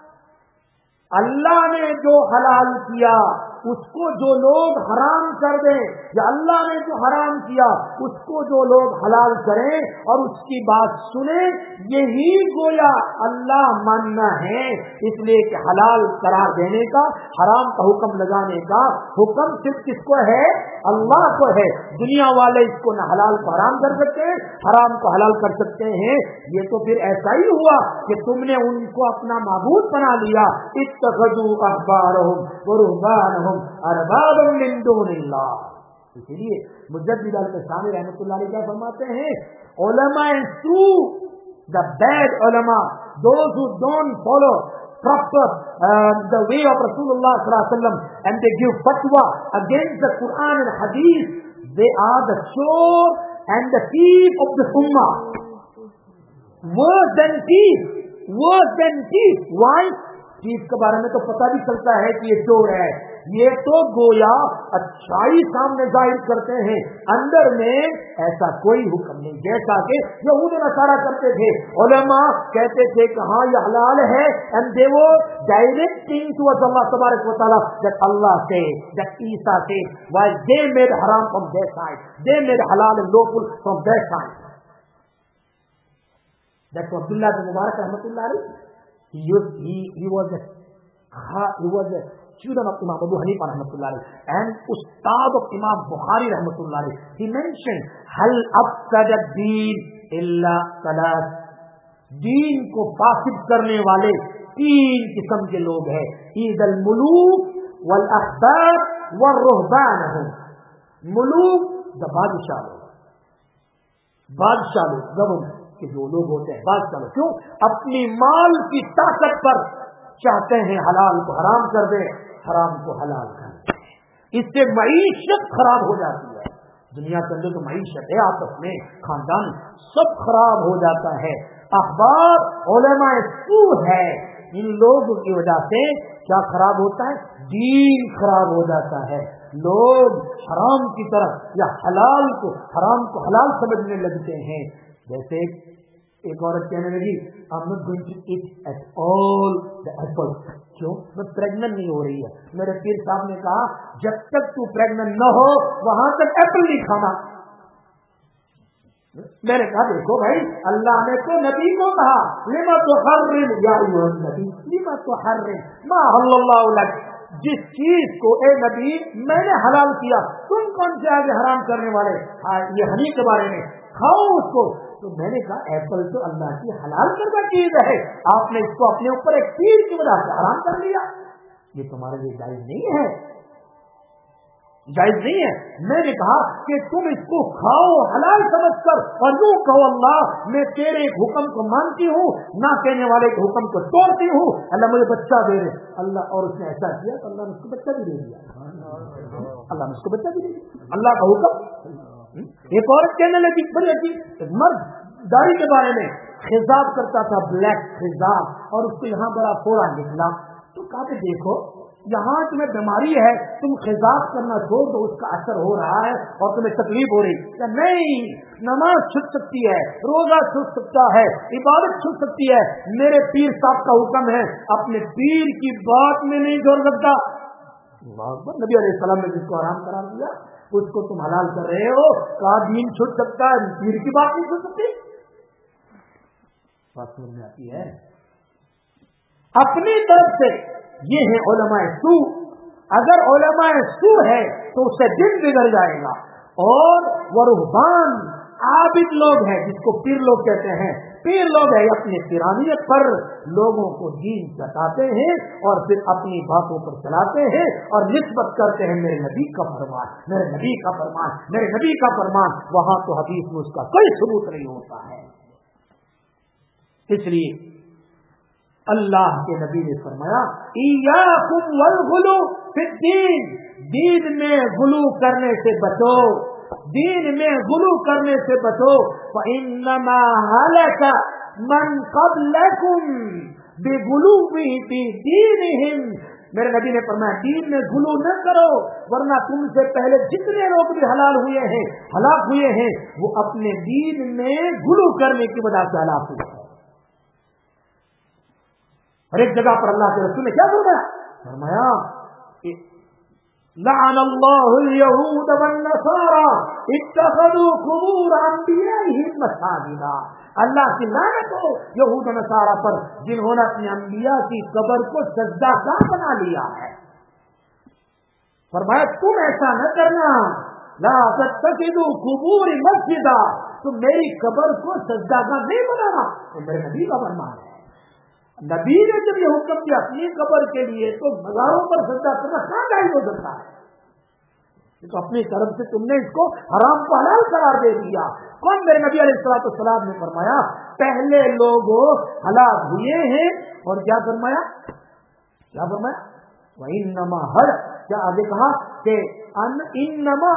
اللہ نے جو حلال کیا اس کو جو لوگ حرام کر دیں، یا اللہ نے جو حرام کیا اس کو جو لوگ حلال کریں اور اس کی بات سنیں، یہی گویا اللہ ماننا ہے۔ اس لیے کہ حلال قرار دینے کا، حرام کا حکم لگانے کا حکم صرف کس کو ہے؟ اللہ کو ہے۔ دنیا والے اس کو نہ حلال کو حرام کر سکتے ہیں، حرام کو حلال کر سکتے ہیں۔ یہ تو پھر ایسا ہی ہوا کہ تم نے ان کو اپنا معبود بنا لیا، اتخذوا احبارهم ورهبانهم اربابا من دون اللہ۔ اسی لیے مجدد القسامی رحمۃ اللہ علیہ کیا فرماتے ہیں؟ علماء سو، the bad ulama, those who don't follow proper the way of Rasulullah sallallahu alaihi wasallam and they give fatwa against the Quran and Hadith, they are the chore and the thief of the ummah. Worse than thief, worse than thief. Why? چیز کے بارے میں تو پتہ بھی چلتا ہے کہ یہ چور ہے، یہ تو گویا اچھائی سامنے ظاہر کرتے ہیں، اندر میں ایسا کوئی حکم نہیں، جیسا کہ یہود نصارہ کرتے تھے۔ علماء کہتے تھے کہ ہاں یہ حلال ہے، and they were directing towards Allah تبارک و تعالیٰ that Allah said, that Isa said, while they made haram from their side, they made halal and lawful from their side. That's Abdullah bin Mubarak rahmatullah alayhi. He was a student of Imam Abu Hanifa rahmatullah alayhi and ustad of Imam Bukhari rahmatullah alayhi. He mentioned hal afsada ad-din illa salat. دین کو فاسد کرنے والے تین قسم کے لوگ ہیں، عید الملوک والاحبار والرہبان ہیں۔ ملوک دا بادشاہ لوگ، بادشاہ لوگ گورنمنٹ کہ جو لوگ ہوتے ہیں بادشاہ لوگ، کیوں؟ اپنی مال کی طاقت پر چاہتے ہیں حلال کو حرام کر دیں، حرام کو حلال کر دیں، اس سے معیشت خراب ہو جاتی ہے۔ دنیا کے اندر تو معیشت ہے، آپس میں خاندان سب خراب ہو جاتا ہے۔ احبار علماء سو ہے، ان لوگوں کی وجہ سے کیا خراب ہوتا ہے؟ دین خراب ہو جاتا ہے۔ لوگ حرام کی طرف یا حلال کو حرام کو حلال سمجھنے لگتے ہیں۔ جیسے ایک عورت کہنے لگی I'm not going to eat at all the apple. کیوں؟ میں پریگننٹ نہیں ہو رہی ہے۔ میرے پیر صاحب نے کہا جب تک تو پریگننٹ نہ ہو وہاں تک ایپل نہیں کھانا۔ میں نے کہا دیکھو بھائی، اللہ نے تو نبی کو کہا لما تحرم یا ایھا النبی لما تحرم ما احل اللہ لک، جس چیز کو اے نبی میں نے حلال کیا تم کون سے آگے حرام کرنے والے؟ یہ ہنی کے بارے میں کھاؤ اس کو۔ تو میں نے کہا ایپل تو اللہ کی حلال کردہ چیز ہے، آپ نے اس کو اپنے اوپر ایک تیر کی وجہ سے حرام کر لیا، یہ تمہارے لیے جائز نہیں ہے، جائز نہیں ہے۔ میں نے کہا کہ تم اس کو کھاؤ حلال سمجھ کر اور یوں کہو اللہ میں تیرے ایک حکم کو مانتی ہوں، نہ کہنے والے کے حکم کو توڑتی ہوں، اللہ مجھے بچہ دے دے اللہ، اور اس نے ایسا کیا تو اللہ نے اس کو بچہ بھی دے دیا، اللہ نے اس کو بچہ بھی دے دیا، اللہ کا حکم۔ ایک عورت کہنے لگی بڑی عجیب، مرد داڑھی کے بارے میں خضاب کرتا تھا، بلیک خضاب، اور اس کو یہاں بڑا فوڑا نکلا، تو کہا کہ دیکھو یہاں تمہیں بیماری ہے، تم خضاب کرنا چھوڑ دو، اس کا اثر ہو رہا ہے اور تمہیں تکلیف ہو رہی ہے۔ نہیں، نماز چھوٹ سکتی ہے، روزہ چھوٹ سکتا ہے، عبادت چھوٹ سکتی ہے، میرے پیر صاحب کا حکم ہے، اپنے پیر کی بات میں نہیں چھوڑ سکتا۔ نبی علیہ السلام نے جس کو حرام قرار دیا اس کو تم حلال کر رہے ہو، کہا دین چھوٹ سکتا ہے، پیر کی بات نہیں چھوٹ سکتی۔ بات سمجھ میں آتی ہے؟ اپنی طرف سے یہ ہے علماء سو، اگر علماء سو ہے تو اس سے دن بگڑ جائے گا، اور وہ رہبان عابد لوگ ہیں جس کو پیر لوگ کہتے ہیں، پیر لوگ ہیں اپنے پیرانیت پر لوگوں کو دین بتاتے ہیں اور پھر اپنی باتوں پر چلاتے ہیں اور نسبت کرتے ہیں میرے نبی کا فرمان، میرے نبی کا فرمان، میرے نبی کا فرمان، وہاں تو حدیث میں اس کا کوئی ثبوت نہیں ہوتا ہے۔ اس لیے اللہ کے نبی نے فرمایا ایاکم والغلو، فی الدین، دین میں غلو کرنے سے بچو، دین میں غلو کرنے سے بچو۔ فإنما هلك من قبلكم بغلوهم في دینهم، میرے نبی نے فرمایا دین میں غلو نہ کرو، ورنہ تم سے پہلے جتنے لوگ بھی ہلاک ہوئے ہیں وہ اپنے دین میں غلو کرنے کی وجہ سے ہلاک ہوئے ہیں۔ اور ایک جگہ پر اللہ کے رسول نے کیا فرمایا لعن اللہ اليہود والنصارى اتخذوا قبور انبیائهم مساجدا، اللہ کی لعنت ہو یہود و نصارہ پر جنہوں نے اپنے انبیاء کی قبر کو سجدہ گاہ بنا لیا ہے۔ فرمایا تم ایسا نہ کرنا، لا تتخذوا قبور مسجدا، تم میری قبر کو سجدہ گاہ نہیں بنانا، یہ میرے نبی کا فرمان ہے۔ نبی نے جب یہ حکم دیا اپنی قبر کے لیے تو مزاروں پر سجدہ کرنا کہاں جائز ہو سکتا ہے؟ تو اپنی طرف سے تم نے اس کو حرام کو حلال قرار دے دیا۔ کون؟ میرے نبی علیہ الصلوۃ نے فرمایا پہلے لوگ ہلاک ہوئے ہیں، اور کیا فرمایا وَإِنَّمَا ہر کیا آگے کہا کہ انما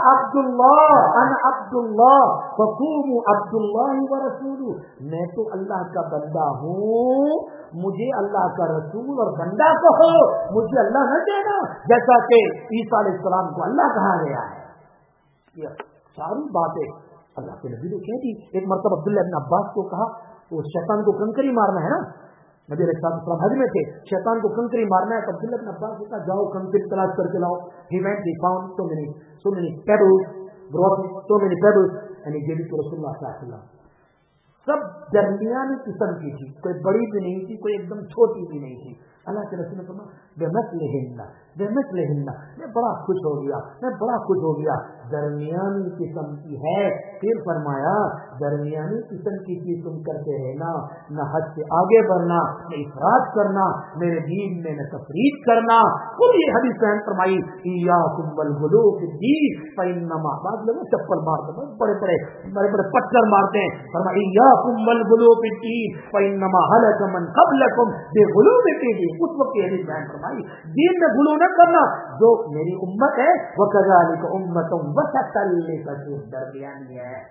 عبد اللہ فقوموا عبد اللہ ورسولہ، میں تو اللہ کا بندہ ہوں، مجھے اللہ کا رسول اور بندہ کہو، مجھے اللہ نہ کہنا، جیسا کہ عیسیٰ علیہ السلام کو اللہ کہا گیا ہے۔ یہ ساری باتیں اللہ کے نبی نے کہہ دی۔ ایک مرتبہ عبداللہ بن عباس کو کہا وہ شیطان کو کنکری مارنا ہے نا، نبی علیہ السلام حج میں تھے، شیطان کو کنکری مارنا ہے، تو عبداللہ بن عباس نے کہا جاؤ کنکری تلاش کر کے لاؤ۔ He went, he found so many pebbles, brought so many pebbles and he gave it to Rasulullah sallallahu alaihi wasallam۔ سب درمیانی قسم کی تھی، کوئی بڑی بھی نہیں تھی، کوئی ایک دم چھوٹی بھی نہیں تھی۔ اللہ کے رسول نے فرمایا بمثلہن، میں بڑا خوش ہو گیا، درمیانی قسم کی ہے۔ پھر فرمایا درمیانی قسم کی چیز تم کرتے رہنا، نہ حد سے آگے بڑھنا، نہ افراط کرنا، میرے دین میں نہ تفریط کرنا۔ خود یہ حدیث بیان فرمائی ایاکم والغلو فی الدین فانما، بعض لوگ چپل مارتے ہیں، بڑے پتھر مارتے ہیں، فرمایا ایاکم والغلو فی الدین فانما هلك من قبلکم بغلو فی الدین۔ اس وقت یہ حدیث بیان فرمائی دین میں غلو نہ کرنا، جو میری امت ہے وکذالک امۃ وسطا درمیانی ہے،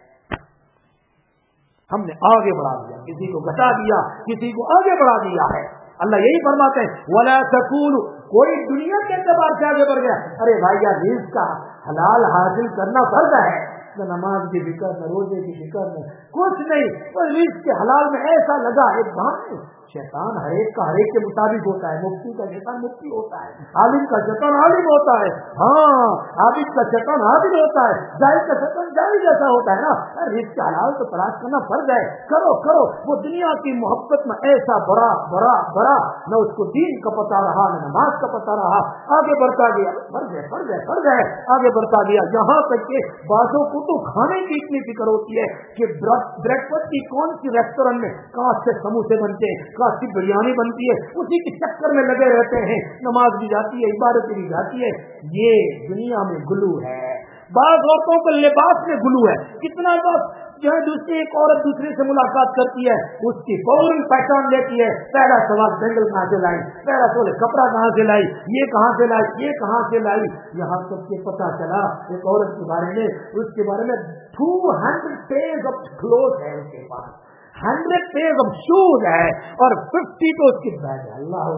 ہم نے آگے بڑھا دیا، کسی کو گھٹا دیا، کسی کو آگے بڑھا دیا ہے۔ اللہ یہی فرماتے ہیں ولا تکونوا، کوئی دنیا کے اعتبار سے آگے بڑھ گیا، ارے بھائی یار رزق کا حلال حاصل کرنا فرض ہے، نہ نماز کی فکر، نہ روزے کی فکر، نہ کچھ نہیں، پر رزق کے حلال میں ایسا لگا ایک بہانے۔ شیطان ہر ایک کا ہر ایک کے مطابق ہوتا ہے، مفتی کا شیطان مفتی ہوتا ہے، عالم کا شیطان عالم ہوتا ہے، ہاں عابد کا شیطان عابد ہوتا ہے، جاہل کا شیطان جاہل جیسا ہوتا ہے نا۔ رزق کے حلال تو تلاش کرنا فرض ہے، کرو۔ وہ دنیا کی محبت میں ایسا بڑا نہ اس کو دین کا پتہ رہا، نہ نماز کا پتہ رہا، آگے بڑھتا گیا، فرض ہے، آگے بڑھتا گیا، یہاں تک کہ بعضوں کو تو کھانے کی اتنی فکر ہوتی ہے کہ بریک فاسٹ کی کون سی ریسٹورینٹ میں کاش سے سموسے بنتے ہیں، کاش کی بریانی بنتی ہے، اسی کے چکر میں لگے رہتے ہیں، نماز بھی جاتی ہے، عبادت بھی جاتی ہے۔ یہ دنیا میں غلو ہے۔ بعض عورتوں کو لباس میں غلو ہے، کتنا بس جو ہے دوسری ایک عورت دوسرے سے ملاقات کرتی ہے، اس کی فوراً پہچان لیتی ہے، پہلا سوال بینگل کہاں سے لائی، پہلا سوال کپڑا کہاں سے لائی، یہ کہاں سے لائی، یہاں تک کہ پتا چلا ایک عورت کے بارے میں، اس کے بارے میں 200 pairs of clothes ہے اس کے پاس، 100 pairs of shoes ہے، اور 50 تو اس کی بیگ ہے۔ اللہ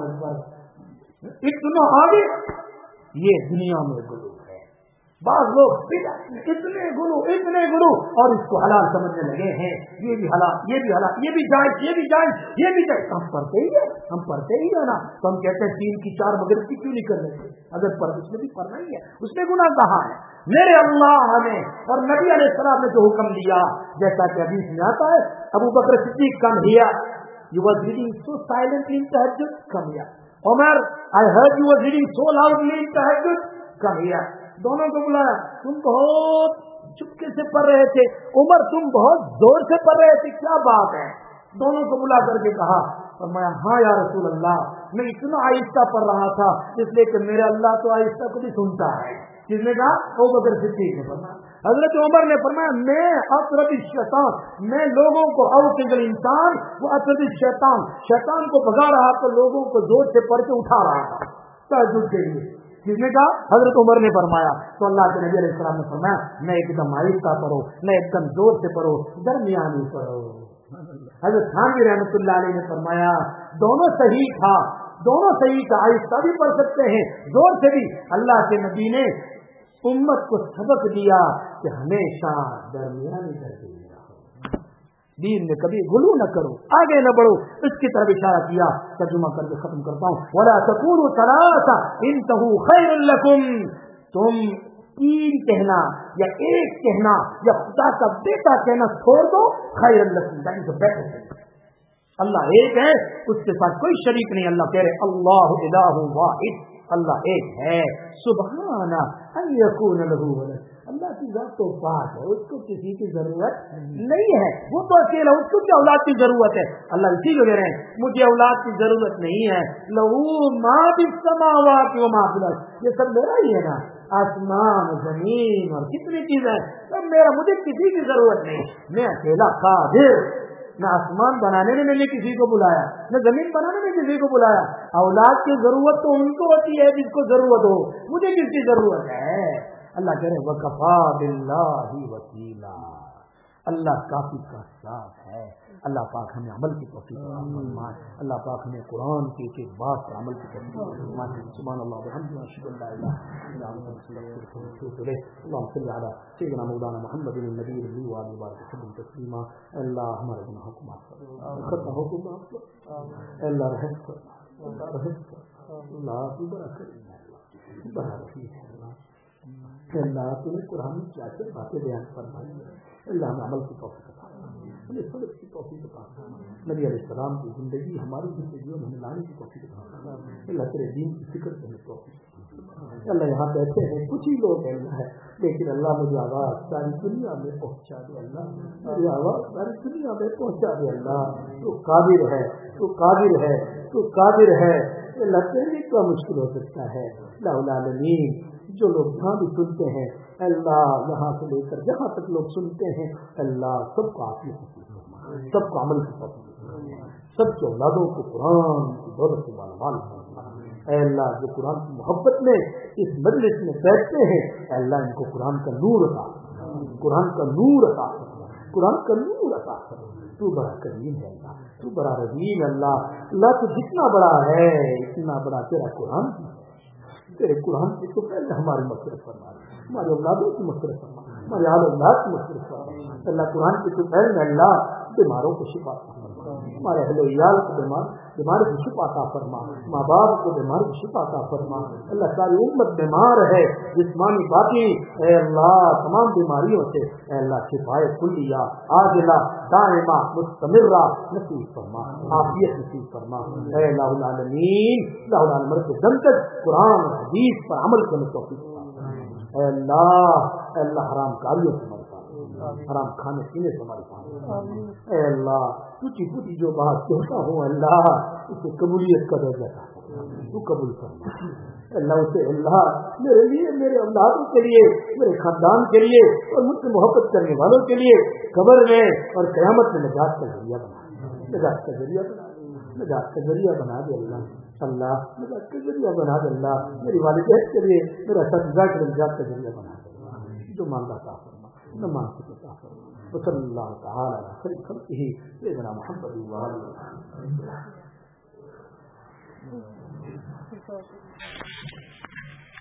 اکبر، اتنا آگے، یہ دنیا میں غلو ہے۔ بعض لوگ اتنے گرو اور اس کو حلال سمجھنے لگے ہیں، یہ بھی حلال، یہ بھی جائز۔ ہم پڑھتے ہی ہے نا، تو ہم کہتے ہیں 3 کی 4 مغرب کی کیوں نہیں کر رہے؟ اگر اس میں بھی پڑھنا ہی ہے، اس میں گناہ کہاں ہے؟ میرے اللہ نے اور نبی علیہ السلام نے جو حکم دیا، جیسا کہ حدیث میں آتا ہے، ابو بکر صدیق کم ہیا، you was reading so silently in tahajjud, come here. Umar, I heard you was reading so loudly in tahajjud, come here. دونوں کو بلایا، تم بہت چپکے سے پڑھ رہے تھے، عمر تم بہت زور سے پڑھ رہے تھے، کیا بات ہے؟ دونوں کو بلا کر کے کہا، فرمایا ہاں یا رسول اللہ، میں اتنا آہستہ پڑھ رہا تھا اس لیے کہ میرا اللہ تو آہستہ کو بھی سنتا ہے۔ کس نے کہا؟ ابو بکر صدیق نے فرمایا۔ حضرت عمر نے فرمایا میں اطرد الشیطان، میں لوگوں کو اوقظ الانسان وہ اطرد الشیطان، شیطان کو بھگا رہا تو لوگوں کو زور سے پڑھ کے اٹھا رہا تھا تہجد کے لیے۔ کس نے کہا؟ حضرت عمر نے فرمایا. تو اللہ کے نبی علیہ السلام نے فرمایا نہ ایک دم آہستہ پڑھو نہ ایک دم زور سے پڑھو, درمیانی پڑھو. حضرت تھانوی رحمۃ اللہ علیہ نے فرمایا دونوں صحیح تھا, دونوں صحیح تھا, آہستہ بھی پڑھ سکتے ہیں زور سے بھی. اللہ کے نبی نے امت کو سبق دیا کہ ہمیشہ درمیانی درجے میں رہو, دین میں کبھی غلو نہ کرو, آگے نہ بڑھو. اس کی طرف اشارہ کیا. ترجمہ کر کے ختم کرتا ہوں. وَلَا تَقُولُوا ثَلَاثَ إِنْتَهُ خَيْرٌ لَكُمْ, تم تین کہنا یا ایک کہنا یا خدا کا بیٹا کہنا چھوڑ دو, خیر لکم. اللہ ایک ہے, اس کے ساتھ کوئی شریک نہیں. اللہ کہہ رہے اللہ الہ واحد, اللہ ایک ہے. سبحانہ ان یکون لہ ولد, اللہ کی ذات تو پاک ہے, اس کو کسی کی ضرورت نہیں ہے, وہ تو اکیلا, اس کو کیا اولاد کی ضرورت ہے. اللہ اسی کو کہہ رہے ہیں مجھے اولاد کی ضرورت نہیں ہے. لہ ما فی السماوات و ما فی الارض, یہ سب میرا ہی ہے نا, آسمان زمین اور کتنی چیزیں سب میرا, مجھے کسی کی ضرورت نہیں. میں اکیلا قادر, نہ آسمان بنانے میں نے کسی کو بلایا, نہ زمین بنانے میں کسی کو بلایا. اولاد کی ضرورت تو ان کو ہوتی ہے جس کو ضرورت ہو, مجھے کس کی ضرورت ہے. اللہ کہہ رہے وَكَفَى بِاللَّهِ وَكِيلًا, اللہ کافی کا ساتھ ہے. اللہ پاک ہمیں عمل کی توفیق فرمائے. اللہ پاک ہمیں قرآن کی ایک ایک بات پر عمل کی توفیق فرمائے. سبحان اللہ وبحمدہ, اشہد ان لا الہ الا انت, استغفرک واتوب الیک. اللهم صل علی سیدنا مولانا محمد النبی الامی وآلہ وبارک وسلم تسلیما. اللہ ہمارے گناہوں کو معاف کر, خطاؤں کو معاف کر. اللہ رحم کر, اللہ رحم کر. اللہ تو بڑا کریم ہے, بڑا رحیم ہے. اللہ تو نے قرآن میں کیا کیا باتیں بیان فرمائی. اللہ ہمیں عمل کی توفیق عطا فرمائے, ہمیں صبر کی توفیق عطا فرمائے. نبی علیہ السلام کی زندگی ہماری زندگیوں میں ہمیں لانے کی توفیق عطا فرمائے. اللہ تیرے دین کی فکر سے ہمیں توفیق. اللہ یہاں بیٹھے ہیں کچھ ہی لوگ ہیں لیکن اللہ مجھے آواز ساری دنیا میں پہنچا دے. اللہ مجھے آواز ساری دنیا میں پہنچا دے. اللہ تو قادر ہے, تو قادر ہے, تو قادر ہے. اللہ تیرے کیا مشکل ہو سکتا ہے. اللہ العالمین جو لوگ جہاں بھی سنتے ہیں اللہ, یہاں سے لے کر جہاں تک لوگ سنتے ہیں اللہ سب کو عافیت نصیب فرمائے, سب کو عمل کی توفیق فرمائے, سب کے اولادوں کو قرآن کی دولت سے مالامال فرمائے. اے اللہ جو قرآن کی محبت میں اس مجلس میں بیٹھتے ہیں اے اللہ ان کو قرآن کا نور عطا, قرآن کا نور عطا, قرآن کا نور عطا کرو. تو بڑا کریم ہے اللہ, تو بڑا رحیم اللہ. اللہ تو جتنا بڑا ہے اتنا بڑا تیرا قرآن ہے. تیرے قرآن کی تو پہلے ہماری مغفرت فرما, ہمارے اولادوں کی مغفرت فرما, ہمارے آل اولاد کی مغفرت فرما. اللہ قرآن کی تو پہلے اللہ بیماروں کو شفا فرما, ہمارے اہل ویال کو بیمار کو شفا عطا فرما, ماں باپ کو بیمار کو شفا عطا فرما. اللہ ساری امت بیمار ہے جسمانی باقی, اے اللہ تمام بیماریوں سے اے اللہ شفائے کلیہ عاجلہ دائمہ مستمرہ نصیب فرما, عافیت نصیب فرما. اے اللہ العالمین, اللہ العالمین کے دم تک قرآن حدیث پر عمل کرنے کی توفیق فرما. اے اللہ حرام کاریوں سے ہمارے پاس, حرام کھانے پینے سے ہمارے پاس. اے اللہ ٹوٹی پوٹی جو بات کہتا ہوں اللہ اسے قبولیت کا درجہ تو قبول فرما. اللہ اسے اللہ میرے لیے, میرے اولادوں کے لیے, میرے خاندان کے لیے اور مجھ سے محبت کرنے والوں کے لیے قبر میں اور قیامت میں نجات کا ذریعہ بنا, نجات کا ذریعہ بنا, نجات کا ذریعہ بنا دے اللہ. اللہ نجات کا ذریعہ بنا دے اللہ. میری والدین کے لیے میرا سجدہ کے نجات کا ذریعہ بنا دے اللہ. جو مانگا عطا فرما, نہ مانگ سکے عطا فرما. وصلی اللہ تعالی علی خیر خلقہ سیدنا محمد وآلہ وسلم.